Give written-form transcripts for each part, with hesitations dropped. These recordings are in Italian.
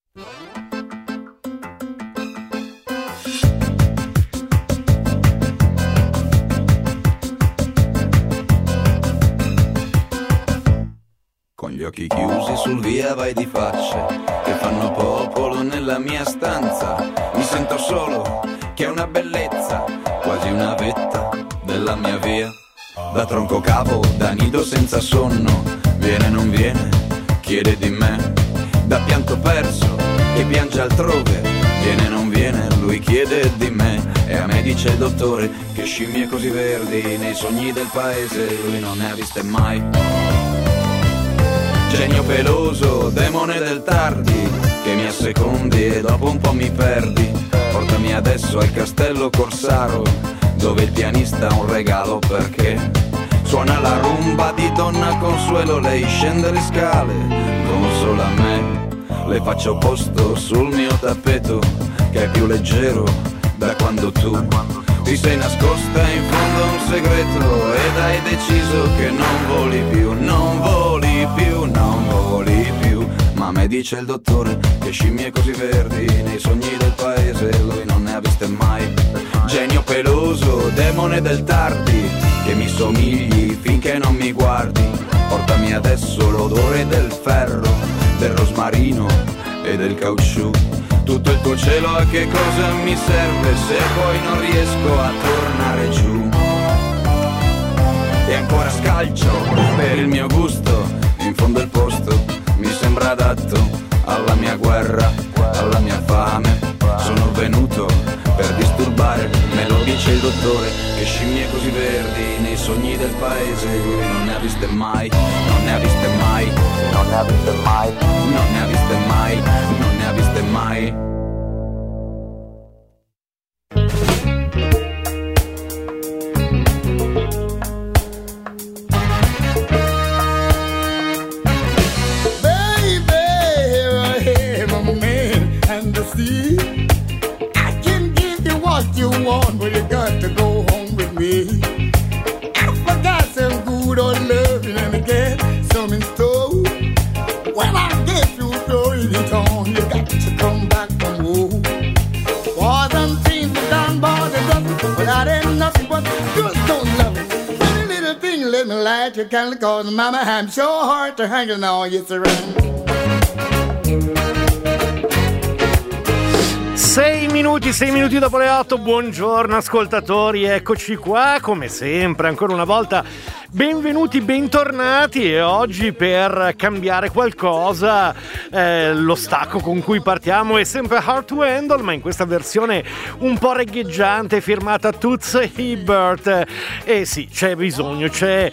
Con gli occhi chiusi sul via vai di facce che fanno popolo nella mia stanza. Mi sento solo, che è una bellezza, quasi una vetta della mia via. Da tronco capo, da nido senza sonno, viene non viene, chiede di me. Da pianto perso, che piange altrove, viene non viene, lui chiede di me. E a me dice il dottore che scimmie così verdi nei sogni del paese lui non ne ha viste mai. Genio peloso, demone del tardi, che mi assecondi e dopo un po' mi perdi. Portami adesso al castello Corsaro, dove il pianista ha un regalo perché suona la rumba di Donna Consuelo. Lei scende le scale, consola me, le faccio posto sul mio tappeto, che è più leggero da quando tu ti sei nascosta in fondo a un segreto ed hai deciso che non voli più, non voli più, non voli più. Ma a me dice il dottore che scimmie così verdi nei sogni del paese lui non ne ha viste mai. Genio peloso, demone del tardi, che mi somigli finché non mi guardi. Portami adesso l'odore del ferro, del rosmarino e del caucciù. Tutto il tuo cielo a che cosa mi serve se poi non riesco a tornare giù. E ancora scalcio per il mio gusto, in fondo il posto mi sembra adatto alla mia guerra, alla mia fame. Sono venuto per disturbare, me lo dice il dottore, che scimmie così verdi nei sogni del paese lui non ne ha viste mai, non ne ha viste mai, non ne ha viste mai, non ne ha viste mai, non ne ha viste mai. I can give you what you want, but you got to go home with me. I forgot some good old loving and I get some in store. When I get through throwing it on, you got to come back from home. Wasn't things done by the dozen, but I did nothing but just don't love it. Pretty little thing, let me light your candle, cause mama, I'm so hard to hang on, yes, around. 6 minuti dopo le 8, buongiorno ascoltatori, eccoci qua come sempre, ancora una volta benvenuti, bentornati e oggi per cambiare qualcosa lo stacco con cui partiamo è sempre Hard to Handle, ma in questa versione un po' reggaeggiante firmata Toots Hibbert e sì, c'è bisogno, c'è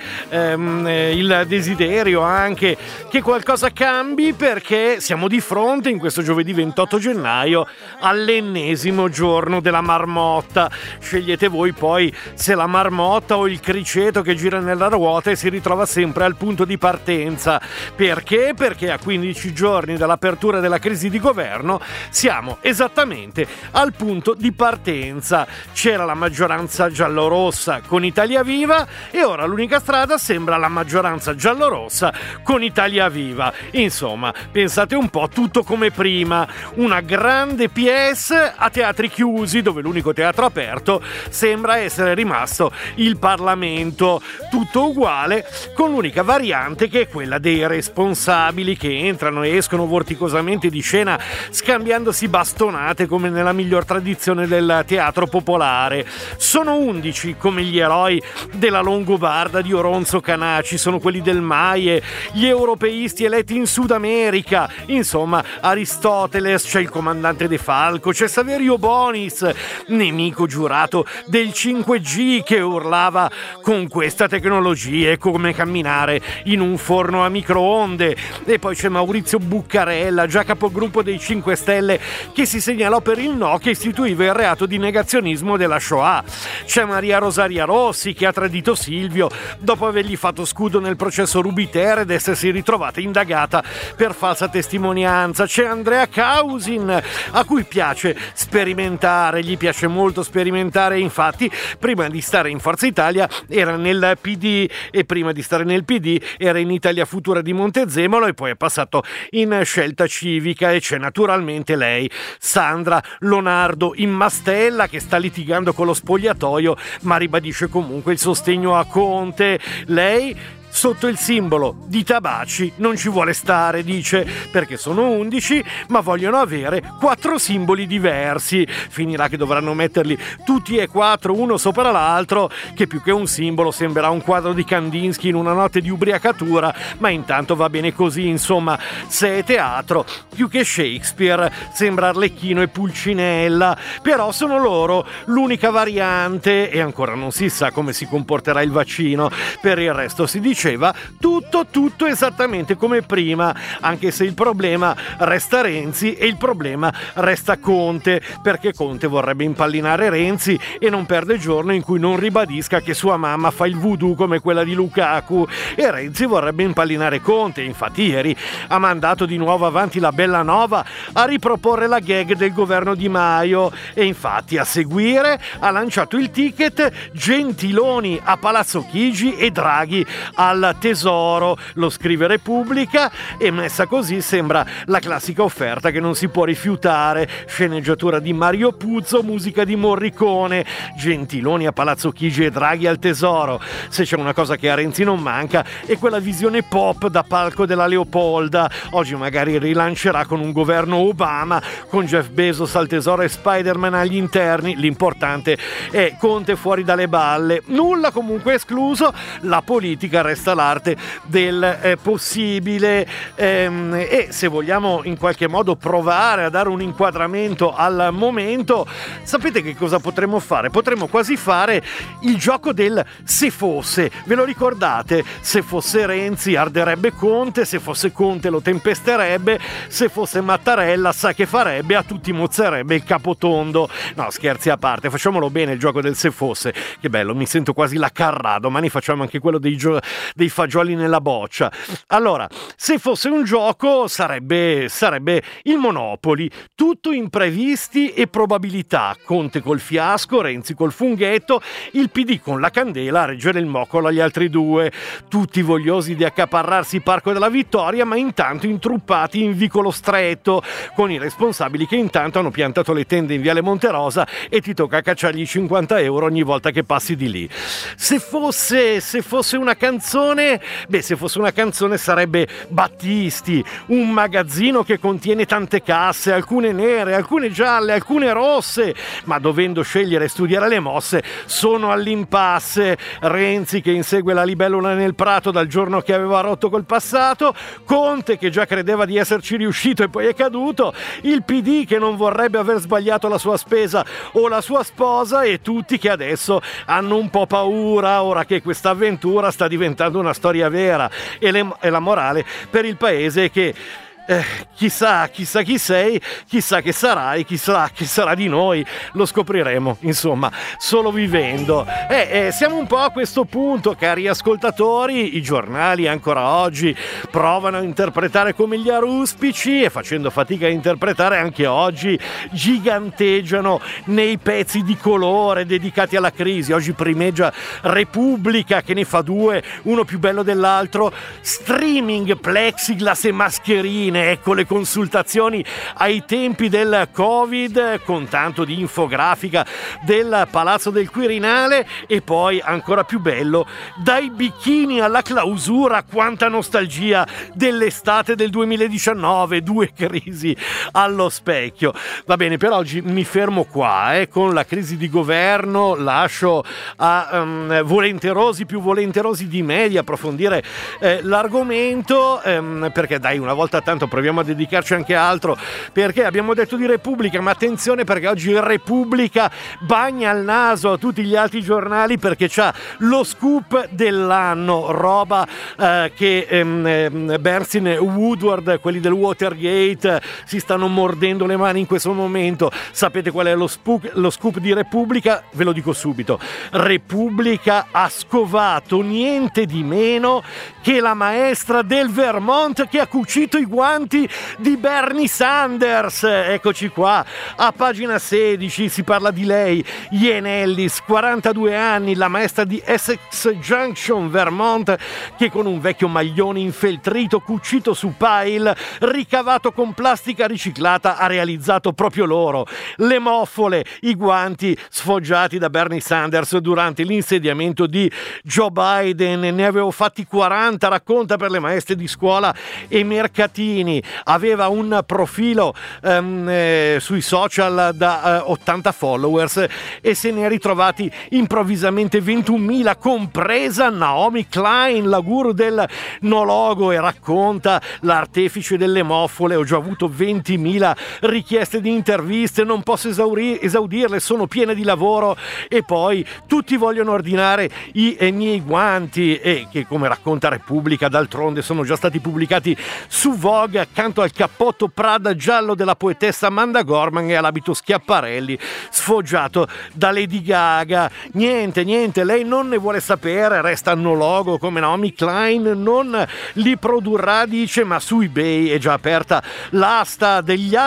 il desiderio anche che qualcosa cambi perché siamo di fronte in questo giovedì 28 gennaio all'ennesimo giorno della marmotta. Scegliete voi poi se la marmotta o il criceto che gira nella ruota e si ritrova sempre al punto di partenza. Perché? Perché a 15 giorni dall'apertura della crisi di governo siamo esattamente al punto di partenza. C'era la maggioranza giallorossa con Italia Viva e ora l'unica strada sembra la maggioranza giallorossa con Italia Viva. Insomma, pensate un po', tutto come prima, una grande PS a teatri chiusi dove l'unico teatro aperto sembra essere rimasto il Parlamento. Tutto uguale, con l'unica variante che è quella dei responsabili che entrano e escono vorticosamente di scena scambiandosi bastonate come nella miglior tradizione del teatro popolare. Sono 11 come gli eroi della Longobarda di Oronzo Canaci, sono quelli del Maie, gli europeisti eletti in Sud America, insomma Aristoteles, c'è il comandante De Falco, c'è Saverio Bonis, nemico giurato del 5G che urlava con questa tecnologia è come camminare in un forno a microonde, e poi c'è Maurizio Buccarella, già capogruppo dei 5 Stelle, che si segnalò per il no che istituiva il reato di negazionismo della Shoah. C'è Maria Rosaria Rossi che ha tradito Silvio dopo avergli fatto scudo nel processo Rubiter ed essersi ritrovata indagata per falsa testimonianza. C'è Andrea Causin a cui piace sperimentare, gli piace molto sperimentare, infatti prima di stare in Forza Italia era nel PD PD, e prima di stare nel PD era in Italia Futura di Montezemolo e poi è passato in Scelta Civica, e c'è naturalmente lei, Sandra Lonardo in Mastella, che sta litigando con lo spogliatoio ma ribadisce comunque il sostegno a Conte. Lei sotto il simbolo di Tabaci non ci vuole stare, dice, perché sono 11 ma vogliono avere 4 simboli diversi. Finirà che dovranno metterli tutti e 4 uno sopra l'altro, che più che un simbolo sembrerà un quadro di Kandinsky in una notte di ubriacatura, ma intanto va bene così, insomma. Se è teatro, più che Shakespeare sembra Arlecchino e Pulcinella, però sono loro l'unica variante e ancora non si sa come si comporterà il vaccino. Per il resto si dice tutto esattamente come prima, anche se il problema resta Renzi e il problema resta Conte, perché Conte vorrebbe impallinare Renzi e non perde giorno in cui non ribadisca che sua mamma fa il voodoo come quella di Lukaku, e Renzi vorrebbe impallinare Conte. Infatti ieri ha mandato di nuovo avanti la Bellanova a riproporre la gag del governo Di Maio, e infatti a seguire ha lanciato il ticket Gentiloni a Palazzo Chigi e Draghi al Tesoro. Lo scrive Repubblica, e messa così sembra la classica offerta che non si può rifiutare: sceneggiatura di Mario Puzo, musica di Morricone, Gentiloni a Palazzo Chigi e Draghi al Tesoro. Se c'è una cosa che a Renzi non manca è quella visione pop da palco della Leopolda. Oggi magari rilancerà con un governo Obama, con Jeff Bezos al Tesoro e Spider-Man agli interni. L'importante è Conte fuori dalle balle. Nulla comunque escluso, la politica resta l'arte del possibile, e se vogliamo in qualche modo provare a dare un inquadramento al momento, sapete che cosa potremmo fare? Potremmo quasi fare il gioco del se fosse. Ve lo ricordate? Se fosse Renzi arderebbe Conte, se fosse Conte lo tempesterebbe, se fosse Mattarella sa che farebbe, a tutti mozzerebbe il capotondo. No, scherzi a parte, facciamolo bene il gioco del se fosse. Che bello, mi sento quasi la Carrà. Domani facciamo anche quello dei fagioli nella boccia. Allora, se fosse un gioco sarebbe il Monopoli, tutto imprevisti e probabilità. Conte col fiasco, Renzi col funghetto, il PD con la candela a reggere il moccolo agli altri due, tutti vogliosi di accaparrarsi Parco della Vittoria, ma intanto intruppati in Vicolo Stretto, con i responsabili che intanto hanno piantato le tende in Viale Monterosa e ti tocca cacciargli 50 euro ogni volta che passi di lì. Se fosse una canzone, se fosse una canzone sarebbe Battisti, un magazzino che contiene tante casse, alcune nere, alcune gialle, alcune rosse, ma dovendo scegliere e studiare le mosse sono all'impasse. Renzi che insegue la libellula nel prato dal giorno che aveva rotto col passato, Conte che già credeva di esserci riuscito e poi è caduto, il PD che non vorrebbe aver sbagliato la sua spesa o la sua sposa, e tutti che adesso hanno un po' paura ora che questa avventura sta diventando una storia vera, e la morale per il paese è che chissà chi sei, chissà che sarai, chissà che sarà di noi, lo scopriremo insomma solo vivendo. Siamo un po' a questo punto, cari ascoltatori. I giornali ancora oggi provano a interpretare come gli aruspici, e facendo fatica a interpretare anche oggi giganteggiano nei pezzi di colore dedicati alla crisi. Oggi primeggia Repubblica che ne fa 2, uno più bello dell'altro: streaming, plexiglass e mascherine. Ecco le consultazioni ai tempi del Covid, con tanto di infografica del Palazzo del Quirinale. E poi ancora più bello, dai bikini alla clausura, quanta nostalgia dell'estate del 2019, 2 crisi allo specchio. Va bene, per oggi mi fermo qua, con la crisi di governo lascio a più volenterosi di me di approfondire l'argomento, perché dai, una volta tanto proviamo a dedicarci anche a altro, perché abbiamo detto di Repubblica, ma attenzione, perché oggi Repubblica bagna il naso a tutti gli altri giornali, perché c'ha lo scoop dell'anno, roba che Bernstein e Woodward, quelli del Watergate, si stanno mordendo le mani in questo momento. Sapete qual è lo scoop di Repubblica? Ve lo dico subito: Repubblica ha scovato niente di meno che la maestra del Vermont che ha cucito i guanti guanti di Bernie Sanders. Eccoci qua, a pagina 16 si parla di lei, Ian Ellis, 42 anni, la maestra di Essex Junction, Vermont, che con un vecchio maglione infeltrito cucito su pile, ricavato con plastica riciclata, ha realizzato proprio loro, le moffole, i guanti sfoggiati da Bernie Sanders durante l'insediamento di Joe Biden. Ne avevo fatti 40, racconta, per le maestre di scuola e mercatini. Aveva un profilo sui social da 80 followers e se ne è ritrovati improvvisamente 21.000, compresa Naomi Klein, la guru del no logo, e racconta: l'artefice delle moffole, ho già avuto 20.000 richieste di interviste, non posso esaudirle, sono piene di lavoro, e poi tutti vogliono ordinare i miei guanti, e che, come racconta Repubblica, d'altronde sono già stati pubblicati su Vogue accanto al cappotto Prada giallo della poetessa Amanda Gorman e all'abito Schiaparelli sfoggiato da Lady Gaga. Niente, lei non ne vuole sapere, resta no logo come Naomi Klein, non li produrrà, dice, ma su eBay è già aperta l'asta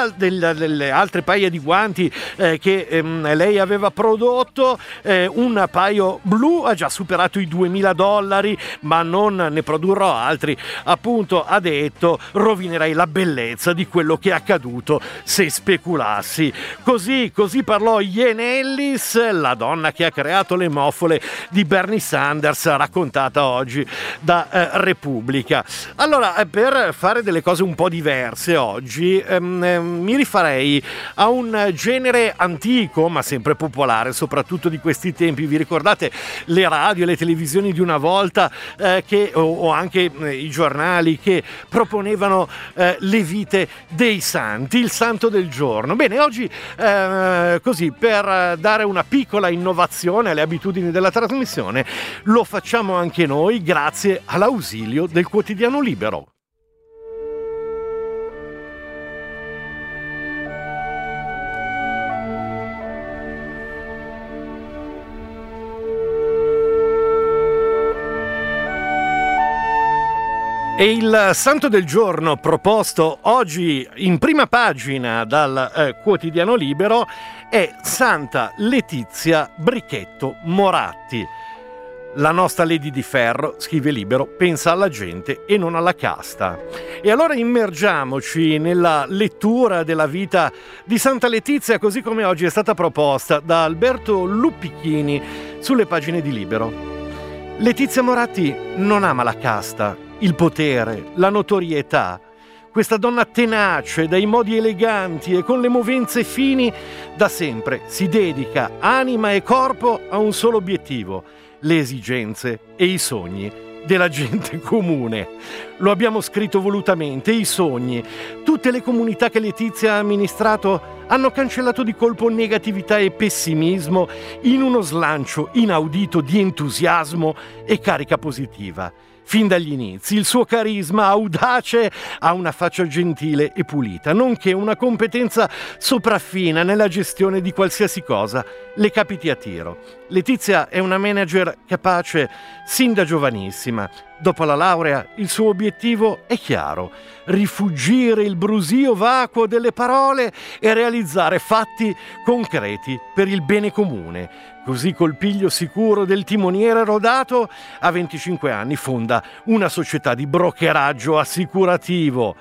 delle altre paia di guanti che lei aveva prodotto. Un paio blu ha già superato i $2.000, ma non ne produrrò altri, appunto, ha detto, rovinerei la bellezza di quello che è accaduto se speculassi. Così parlò Ian Ellis, la donna che ha creato le moffole di Bernie Sanders, raccontata oggi da Repubblica. Allora, per fare delle cose un po' diverse oggi, mi rifarei a un genere antico ma sempre popolare, soprattutto di questi tempi. Vi ricordate le radio e le televisioni di una volta, o anche i giornali che proponevano le vite dei santi, il santo del giorno? Bene, oggi così, per dare una piccola innovazione alle abitudini della trasmissione, lo facciamo anche noi grazie all'ausilio del Quotidiano Libero. E il santo del giorno proposto oggi in prima pagina dal Quotidiano Libero è Santa Letizia Brichetto Moratti. La nostra Lady di Ferro, scrive Libero, pensa alla gente e non alla casta. E allora immergiamoci nella lettura della vita di Santa Letizia, così come oggi è stata proposta da Alberto Luppichini sulle pagine di Libero. Letizia Moratti non ama la casta, il potere, la notorietà. Questa donna tenace, dai modi eleganti e con le movenze fini, da sempre si dedica anima e corpo a un solo obiettivo: le esigenze e i sogni della gente comune. Lo abbiamo scritto volutamente, i sogni. Tutte le comunità che Letizia ha amministrato hanno cancellato di colpo negatività e pessimismo in uno slancio inaudito di entusiasmo e carica positiva. Fin dagli inizi il suo carisma audace ha una faccia gentile e pulita, nonché una competenza sopraffina nella gestione di qualsiasi cosa le capiti a tiro. Letizia è una manager capace sin da giovanissima. Dopo la laurea il suo obiettivo è chiaro: rifuggire il brusio vacuo delle parole e realizzare fatti concreti per il bene comune. Così, col piglio sicuro del timoniere rodato, a 25 anni fonda una società di brokeraggio assicurativo.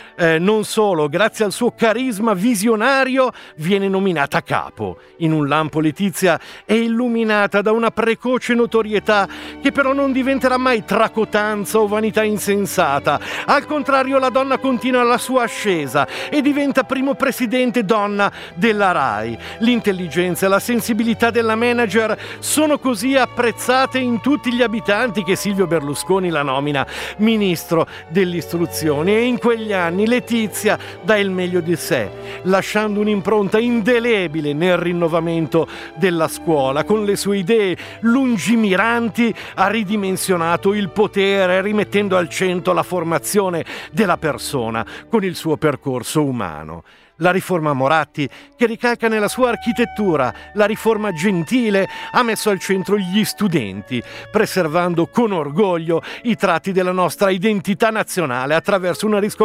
Non solo, grazie al suo carisma visionario viene nominata capo. In un lampo Letizia è illuminata da una precoce notorietà che però non diventerà mai tracotanza o vanità insensata. Al contrario, la donna continua la sua ascesa e diventa primo presidente donna della RAI. L'intelligenza e la sensibilità della manager sono così apprezzate in tutti gli abitanti che Silvio Berlusconi la nomina ministro dell'istruzione, e in quegli anni Letizia dà il meglio di sé, lasciando un'impronta indelebile nel rinnovamento della scuola. Con le sue idee lungimiranti ha ridimensionato il potere, rimettendo al centro la formazione della persona con il suo percorso umano. La riforma Moratti, che ricalca nella sua architettura la riforma Gentile, ha messo al centro gli studenti, preservando con orgoglio i tratti della nostra identità nazionale attraverso una riscoperta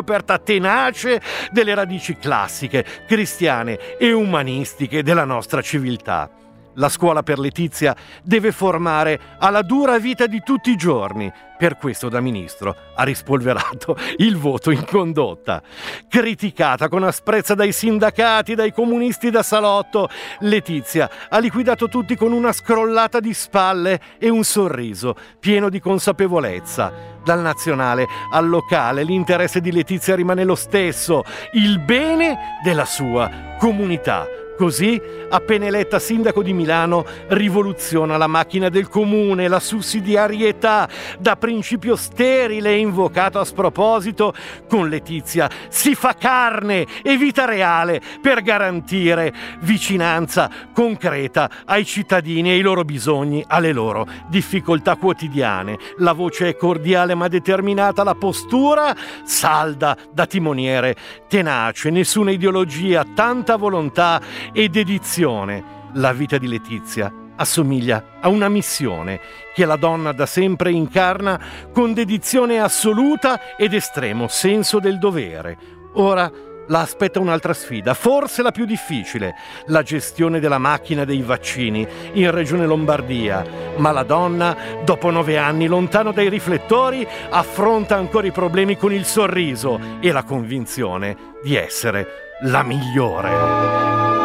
tenace delle radici classiche, cristiane e umanistiche della nostra civiltà. La scuola per Letizia deve formare alla dura vita di tutti i giorni. Per questo da ministro ha rispolverato il voto in condotta. Criticata con asprezza dai sindacati, dai comunisti da salotto, Letizia ha liquidato tutti con una scrollata di spalle e un sorriso pieno di consapevolezza. Dal nazionale al locale l'interesse di Letizia rimane lo stesso, il bene della sua comunità. Così, appena eletta sindaco di Milano, rivoluziona la macchina del comune, la sussidiarietà, da principio sterile e invocato a sproposito, con Letizia si fa carne e vita reale per garantire vicinanza concreta ai cittadini e ai loro bisogni, alle loro difficoltà quotidiane. La voce è cordiale ma determinata, la postura salda da timoniere, tenace, nessuna ideologia, tanta volontà e dedizione. La vita di Letizia assomiglia a una missione che la donna da sempre incarna con dedizione assoluta ed estremo senso del dovere. Ora la aspetta un'altra sfida, forse la più difficile, la gestione della macchina dei vaccini in Regione Lombardia. Ma la donna, dopo 9 anni lontano dai riflettori, affronta ancora i problemi con il sorriso e la convinzione di essere la migliore.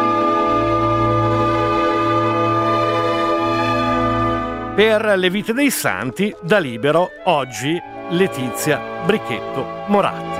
Per le vite dei santi, da Libero, oggi Letizia Bricchetto Moratti.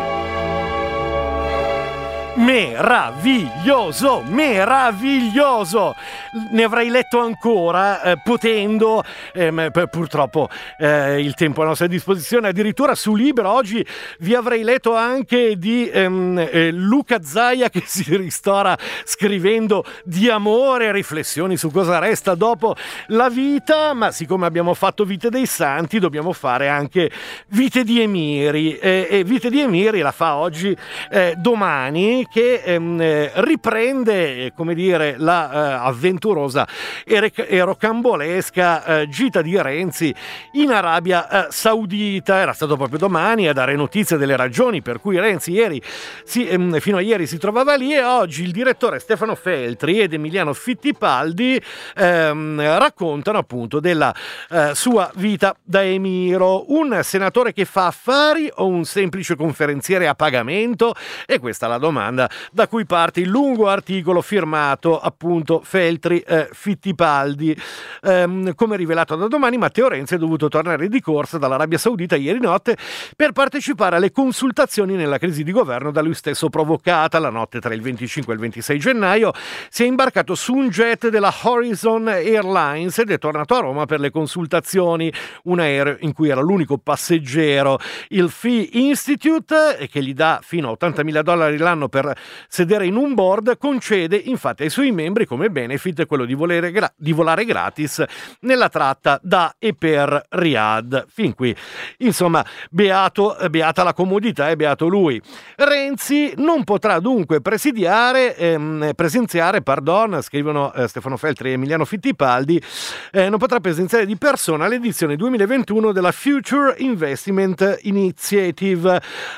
Meraviglioso, meraviglioso! Ne avrei letto ancora, potendo, purtroppo il tempo a nostra disposizione. Addirittura su Libero oggi vi avrei letto anche di Luca Zaia che si ristora scrivendo di amore, riflessioni su cosa resta dopo la vita, ma siccome abbiamo fatto Vite dei Santi dobbiamo fare anche Vite di Emiri, e Vite di Emiri la fa oggi Domani, che riprende, come dire, la avventurosa e rocambolesca gita di Renzi in Arabia Saudita. Era stato proprio Domani a dare notizia delle ragioni per cui Renzi fino a ieri si trovava lì, e oggi il direttore Stefano Feltri ed Emiliano Fittipaldi raccontano appunto della sua vita da emiro. Un senatore che fa affari o un semplice conferenziere a pagamento? E questa è la domanda da cui parte il lungo articolo firmato appunto Feltri Fittipaldi. Come rivelato da Domani, Matteo Renzi è dovuto tornare di corsa dall'Arabia Saudita ieri notte per partecipare alle consultazioni nella crisi di governo da lui stesso provocata. La notte tra il 25 e il 26 gennaio si è imbarcato su un jet della Horizon Airlines ed è tornato a Roma per le consultazioni, un aereo in cui era l'unico passeggero. Il Fee Institute, che gli dà fino a $80.000 l'anno per sedere in un board, concede infatti ai suoi membri come benefit quello di volare gratis nella tratta da e per Riyadh. Fin qui, insomma, beata la comodità e beato lui. Renzi non potrà dunque presenziare, scrivono Stefano Feltri e Emiliano Fittipaldi, non potrà presenziare di persona all'edizione 2021 della Future Investment Initiative.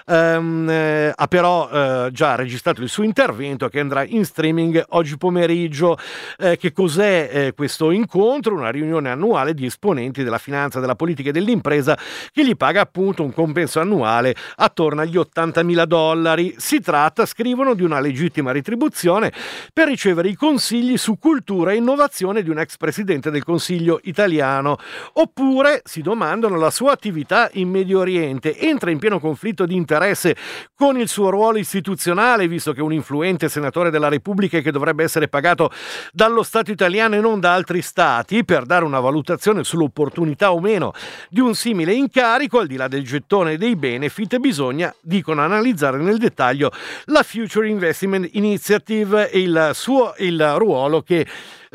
Ha però già registrato il suo intervento che andrà in streaming oggi pomeriggio. Che cos'è questo incontro? Una riunione annuale di esponenti della finanza, della politica e dell'impresa che gli paga appunto un compenso annuale attorno agli $80.000. Si tratta, scrivono, di una legittima retribuzione per ricevere i consigli su cultura e innovazione di un ex presidente del Consiglio italiano. Oppure, si domandano, la sua attività in Medio Oriente entra in pieno conflitto di interesse con il suo ruolo istituzionale, visto che un influente senatore della Repubblica che dovrebbe essere pagato dallo Stato italiano e non da altri stati per dare una valutazione sull'opportunità o meno di un simile incarico, al di là del gettone e dei benefit, bisogna, dicono, analizzare nel dettaglio la Future Investment Initiative e il ruolo che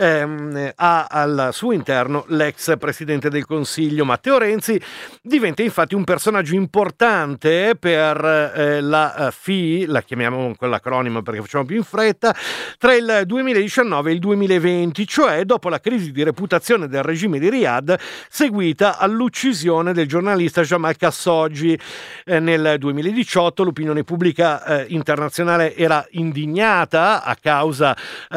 ha al suo interno l'ex presidente del Consiglio. Matteo Renzi diventa infatti un personaggio importante per la FI, la chiamiamo quell'acronimo perché facciamo più in fretta, tra il 2019 e il 2020, cioè dopo la crisi di reputazione del regime di Riyadh seguita all'uccisione del giornalista Jamal Khashoggi. Nel 2018 l'opinione pubblica internazionale era indignata a causa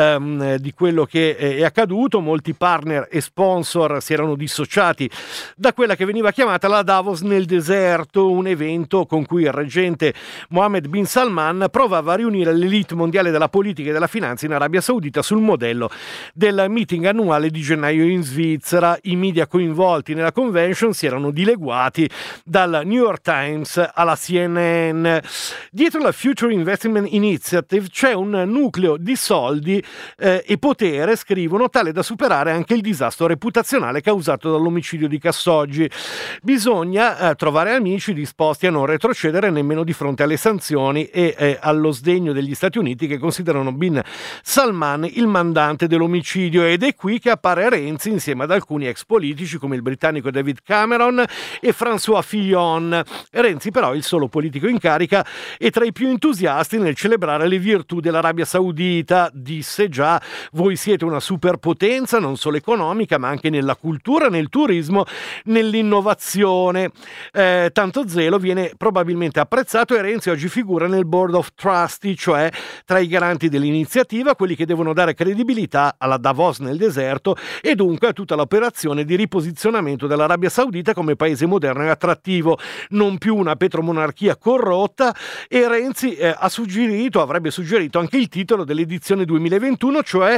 di quello che è accaduto. Molti partner e sponsor si erano dissociati da quella che veniva chiamata la Davos nel deserto, un evento con cui il reggente Mohammed bin Salman provava a riunire l'elite mondiale della politica e della finanza in Arabia Saudita sul modello del meeting annuale di gennaio in Svizzera. I media coinvolti nella convention si erano dileguati dal New York Times alla CNN. Dietro la Future Investment Initiative c'è un nucleo di soldi e potere, scrivono, tale da superare anche il disastro reputazionale causato dall'omicidio di Khashoggi. Bisogna trovare amici disposti a non retrocedere nemmeno di fronte alle sanzioni e allo sdegno degli Stati Uniti, che considerano bin Salman il mandante dell'omicidio, ed è qui che appare Renzi insieme ad alcuni ex politici come il britannico David Cameron e François Fillon. Renzi però è il solo politico in carica e tra i più entusiasti nel celebrare le virtù dell'Arabia Saudita. Disse già: voi siete una superpotenza non solo economica ma anche nella cultura, nel turismo, nell'innovazione. Tanto zelo viene probabilmente apprezzato e Renzi oggi figura nel Board of Trustee, cioè tra i garanti dell'iniziativa, quelli che devono dare credibilità alla Davos nel deserto e dunque a tutta l'operazione di riposizionamento dell'Arabia Saudita come paese moderno e attrattivo, non più una petromonarchia corrotta. E Renzi avrebbe suggerito anche il titolo dell'edizione 2021, cioè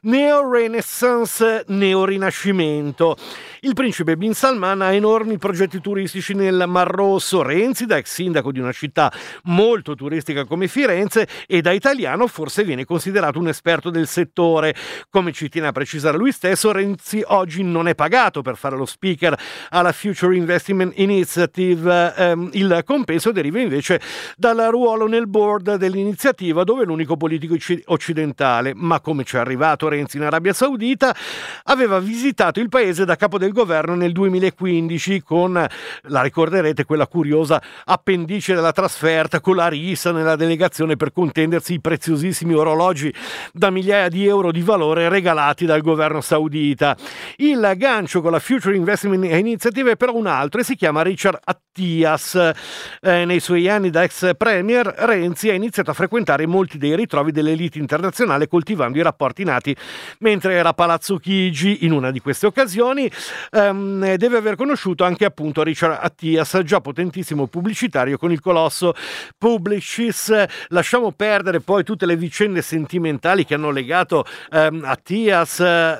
Neo-Renaissance, Neo-Rinascimento. Il principe bin Salman ha enormi progetti turistici nel Mar Rosso. Renzi, da ex sindaco di una città molto turistica come Firenze e da italiano, forse viene considerato un esperto del settore. Come ci tiene a precisare lui stesso, Renzi oggi non è pagato per fare lo speaker alla Future Investment Initiative. Il compenso deriva invece dal ruolo nel board dell'iniziativa, dove è l'unico politico occidentale. Ma come ci è arrivato Renzi in Arabia Saudita? Aveva visitato il paese da capo del governo nel 2015 con, la ricorderete, quella curiosa appendice della trasferta con la rissa nella delegazione per contendersi i preziosissimi orologi da migliaia di euro di valore regalati dal governo saudita. Il gancio con la Future Investment Initiative è però un altro e si chiama Richard Attias. Nei suoi anni da ex premier, Renzi ha iniziato a frequentare molti dei ritrovi dell'elite internazionale, coltivando i rapporti nati mentre era a Palazzo Chigi. In una di queste occasioni deve aver conosciuto anche appunto Richard Attias, già potentissimo pubblicitario con il colosso Publicis. Lasciamo perdere poi tutte le vicende sentimentali che hanno legato Attias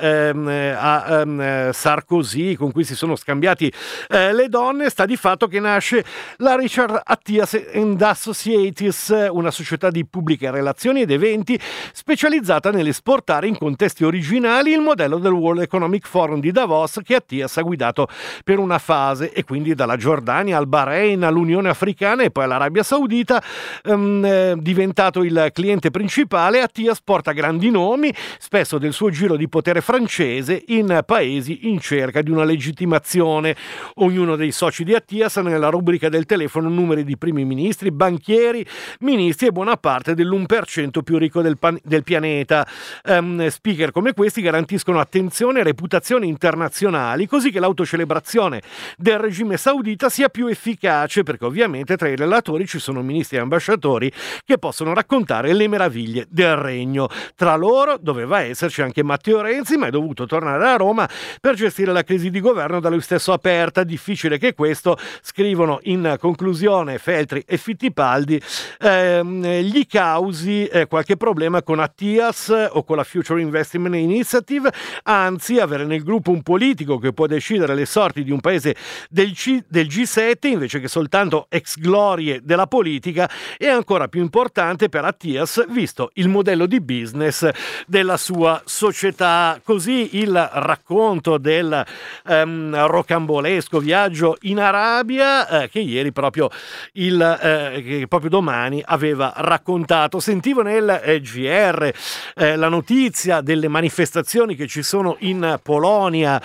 a Sarkozy, con cui si sono scambiati le donne. Sta di fatto che nasce la Richard Attias and Associates, una società di pubbliche relazioni ed eventi specializzata nell'esportare in contesti originali il modello del World Economic Forum di Davos, che Attias ha guidato per una fase, e quindi dalla Giordania al Bahrain all'Unione Africana e poi all'Arabia Saudita. Diventato il cliente principale, Attias porta grandi nomi, spesso del suo giro di potere francese, in paesi in cerca di una legittimazione. Ognuno dei soci di Attias ha nella rubrica del telefono numeri di primi ministri, banchieri, ministri e buona parte dell'1% più ricco del pianeta. Speaker come questi garantiscono attenzione e reputazione internazionali, così che l'autocelebrazione del regime saudita sia più efficace, perché ovviamente tra i relatori ci sono ministri e ambasciatori che possono raccontare le meraviglie del regno. Tra loro doveva esserci anche Matteo Renzi, ma è dovuto tornare a Roma per gestire la crisi di governo da lui stesso aperta. Difficile che questo, scrivono in conclusione Feltri e Fittipaldi, gli causi qualche problema con Attias o con la Future Investment Initiative. Anzi, avere nel gruppo un politico che può decidere le sorti di un paese del G7 invece che soltanto ex glorie della politica è ancora più importante per Attias, visto il modello di business della sua società. Così il racconto del rocambolesco viaggio in Arabia. notizia che ieri proprio che proprio Domani aveva raccontato. Sentivo nel GR la notizia delle manifestazioni che ci sono in Polonia,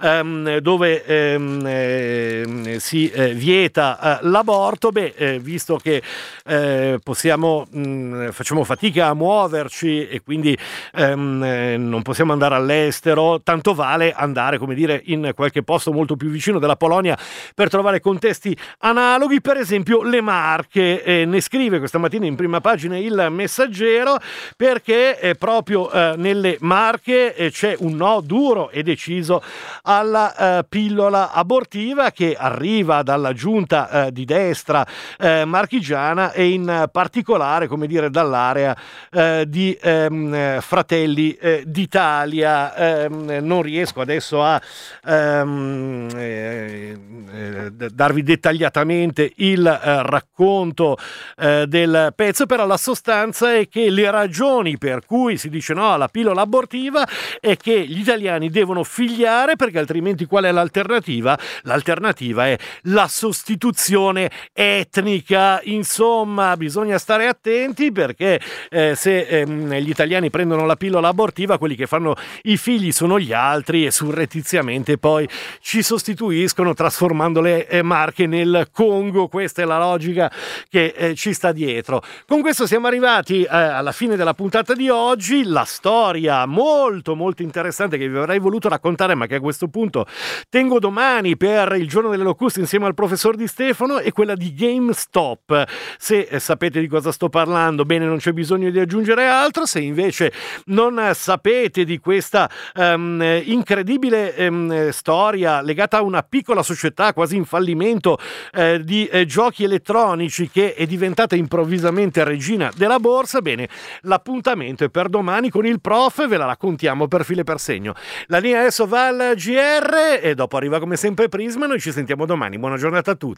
dove si vieta l'aborto. Visto che facciamo fatica a muoverci e quindi non possiamo andare all'estero, tanto vale andare, come dire, in qualche posto molto più vicino della Polonia per trovare contesti analoghi. Per esempio le Marche, ne scrive questa mattina in prima pagina il Messaggero, perché proprio nelle Marche c'è un no duro e deciso alla pillola abortiva, che arriva dalla giunta di destra marchigiana e in particolare, come dire, dall'area di Fratelli d'Italia. Non riesco adesso a darvi dettagliatamente il racconto del pezzo, però la sostanza è che le ragioni per cui si dice no alla pillola abortiva è che gli italiani devono figliare, perché altrimenti qual è l'alternativa? L'alternativa è la sostituzione etnica. Insomma, bisogna stare attenti, perché se gli italiani prendono la pillola abortiva, quelli che fanno i figli sono gli altri e surrettiziamente poi ci sostituiscono, trasformando le Marche nel Congo. Questa è la logica che ci sta dietro. Con questo siamo arrivati alla fine della puntata di oggi. La storia molto molto interessante che vi avrei voluto raccontare, ma che a questo punto tengo domani per il giorno delle locuste insieme al professor Di Stefano, è quella di GameStop. Se sapete di cosa sto parlando, bene, non c'è bisogno di aggiungere altro. Se invece non sapete di questa incredibile storia legata a una piccola società quasi in fallimento di giochi elettronici, che è diventata improvvisamente regina della borsa, bene, l'appuntamento è per domani con il prof e ve la raccontiamo per filo e per segno. La linea adesso va al GR e dopo arriva come sempre Prisma. Noi ci sentiamo domani. Buona giornata a tutti.